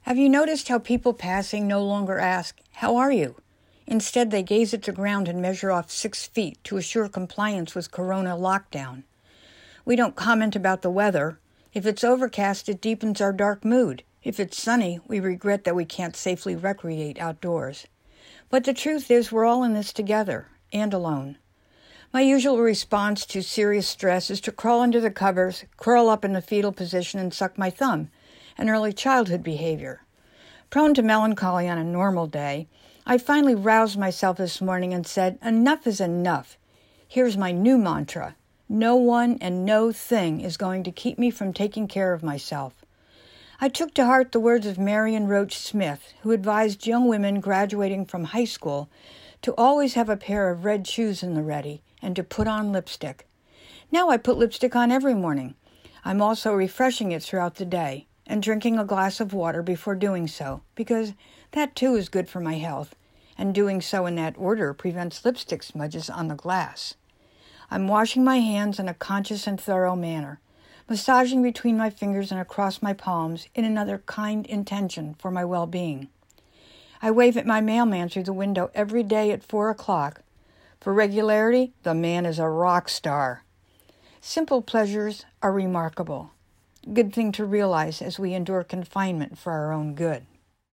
Have you noticed how people passing no longer ask, "How are you?" Instead, they gaze at the ground and measure off 6 feet to assure compliance with Corona lockdown. We don't comment about the weather. If it's overcast, it deepens our dark mood. If it's sunny, we regret that we can't safely recreate outdoors. But the truth is, we're all in this together, and alone. My usual response to serious stress is to crawl under the covers, curl up in the fetal position, and suck my thumb, an early childhood behavior. Prone to melancholy on a normal day, I finally roused myself this morning and said, "Enough is enough." Here's my new mantra. No one and no thing is going to keep me from taking care of myself. I took to heart the words of Marion Roach Smith, who advised young women graduating from high school to always have a pair of red shoes in the ready and to put on lipstick. Now I put lipstick on every morning. I'm also refreshing it throughout the day and drinking a glass of water before doing so, because that too is good for my health, and doing so in that order prevents lipstick smudges on the glass. I'm washing my hands in a conscious and thorough manner, massaging between my fingers and across my palms in another kind intention for my well-being. I wave at my mailman through the window every day at 4 o'clock. For regularity, the man is a rock star. Simple pleasures are remarkable. Good thing to realize as we endure confinement for our own good.